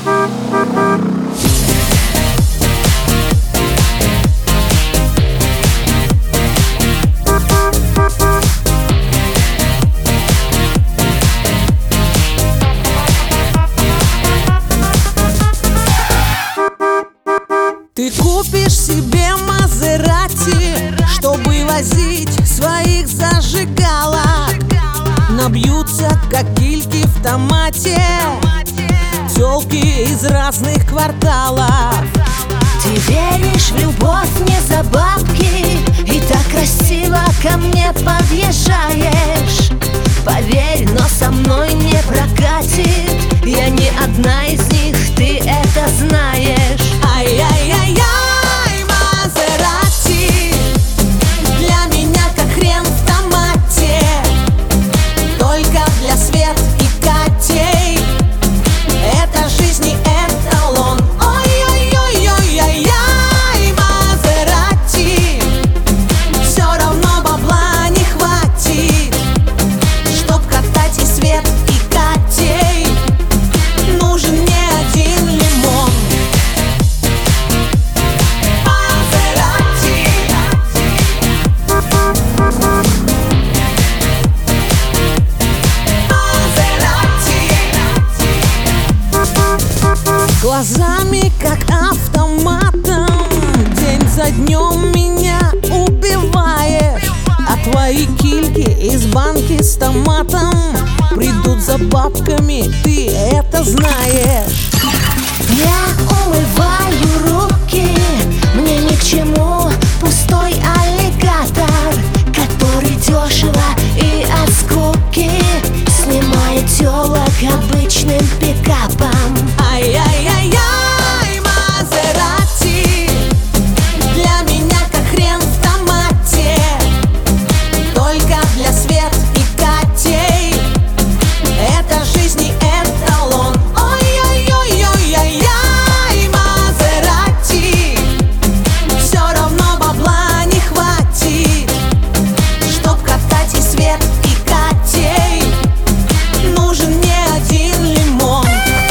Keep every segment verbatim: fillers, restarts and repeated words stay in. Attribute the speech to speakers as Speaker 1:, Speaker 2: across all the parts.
Speaker 1: Ты купишь себе Мазерати, чтобы возить своих зажигалок. Набьются, как кильки в томате, тёлки из разных кварталов.
Speaker 2: Ты веришь в любовь не за бабки и так красиво ко мне подъезжаешь. Поверь, но со мной не прокатит, я не одна из них, ты это знаешь.
Speaker 1: Ай-яй-яй-яй, Мазерати, для меня как хрен в томате, только для Свет и Катей. Это жизнь и эталон. Ой-ой-ой-ой-ой-ой, Мазерати, все равно бабла не хватит, чтоб катать и Свет и Катей. Нужен не один лимон. Глазами как автоматом, день за днем меня убиваешь. А твои кильки из банки с томатом придут за бабками, ты это знаешь.
Speaker 2: Я умываю руки, мне ни к чему пустой аллигатор, который дешево и от скуки снимает тёлок обычным пикапом.
Speaker 1: Ай-яй-яй-яй, Мазерати, для меня как хрен в томате, только для Свет и Катей. Это жизнь и эталон. Ой-ой-ой-ой-ой, Мазерати, все равно бабла не хватит, чтоб катать и Свет и Катей. Нужен не один лимон.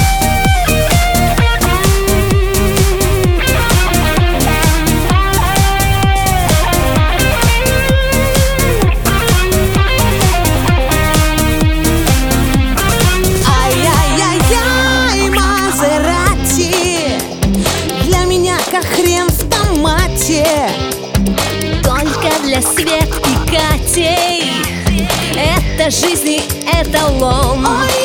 Speaker 1: Ай-яй-яй-яй, Мазерати, для меня как хрен в томате,
Speaker 2: Только для Свет и Катей. Это жизнь и эталон.
Speaker 1: ой